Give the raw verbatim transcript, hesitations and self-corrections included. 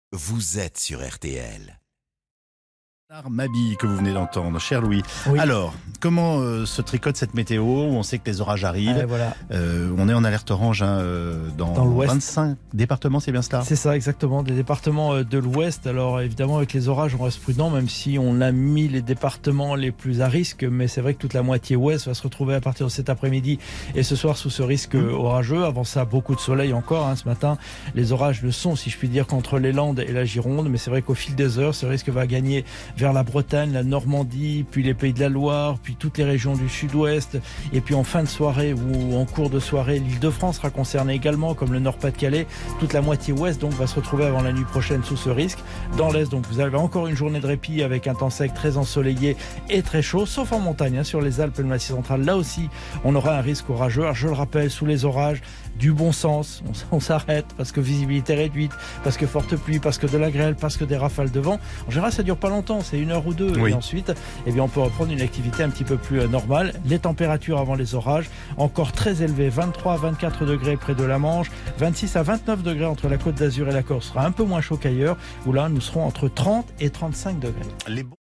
Vous êtes sur R T L. Mabi que vous venez d'entendre, cher Louis. Oui. Alors, comment euh, se tricote cette météo où on sait que les orages arrivent? Ah, voilà. euh, On est en alerte orange hein, euh, dans, Dans l'ouest. vingt-cinq départements, c'est bien cela? C'est ça, exactement, des départements euh, de l'Ouest. Alors évidemment, avec les orages, on reste prudent, même si on a mis les départements les plus à risque. Mais c'est vrai que toute la moitié ouest va se retrouver à partir de cet après-midi et ce soir sous ce risque mmh. orageux. Avant ça, beaucoup de soleil encore. Hein, ce matin, les orages ne sont, si je puis dire, qu'entre les Landes et la Gironde. Mais c'est vrai qu'au fil des heures, ce risque va gagner vers la Bretagne, la Normandie, puis les Pays de la Loire, puis toutes les régions du sud-ouest. Et puis en fin de soirée ou en cours de soirée, l'Île-de-France sera concernée également, comme le Nord-Pas-de-Calais. Toute la moitié ouest donc va se retrouver avant la nuit prochaine sous ce risque. Dans l'est, donc vous avez encore une journée de répit avec un temps sec très ensoleillé et très chaud, sauf en montagne, hein, sur les Alpes et le Massif central. Là aussi, on aura un risque orageux. Alors, je le rappelle, sous les orages, du bon sens, on, on s'arrête parce que visibilité réduite, parce que forte pluie, parce que de la grêle, parce que des rafales de vent. En général, ça dure pas longtemps, c'est une heure ou deux. Oui. Et ensuite, eh bien, on peut reprendre une activité un petit peu plus normale. Les températures avant les orages, encore très élevées, vingt-trois à vingt-quatre degrés près de la Manche, vingt-six à vingt-neuf degrés entre la Côte d'Azur et la Corse. Ce sera un peu moins chaud qu'ailleurs, où là, nous serons entre trente et trente-cinq degrés. Les